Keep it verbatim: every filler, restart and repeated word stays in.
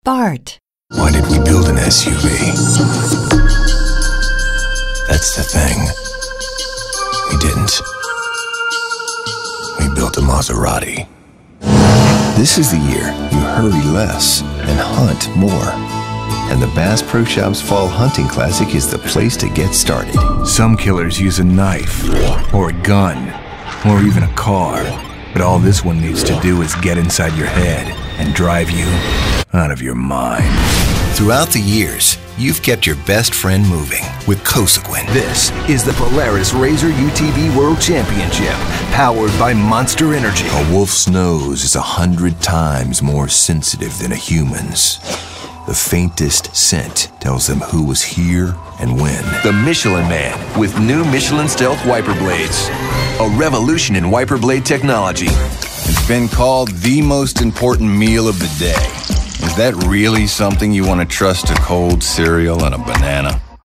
Bart. Why did we build an S U V? That's the thing. We didn't. We built a Maserati. This is the year you hurry less and hunt more. And the Bass Pro Shops Fall Hunting Classic is the place to get started. Some killers use a knife, or a gun, or even a car. But all this one needs to do is get inside your head and drive you out of your mind. Throughout the years, you've kept your best friend moving with Cosequin. This is the Polaris Razor U T V World Championship, powered by Monster Energy. A wolf's nose is a hundred times more sensitive than a human's. The faintest scent tells them who was here and when. The Michelin Man with new Michelin Stealth Wiper Blades. A revolution in wiper blade technology. It's been called the most important meal of the day. Is that really something you want to trust to cold cereal and a banana?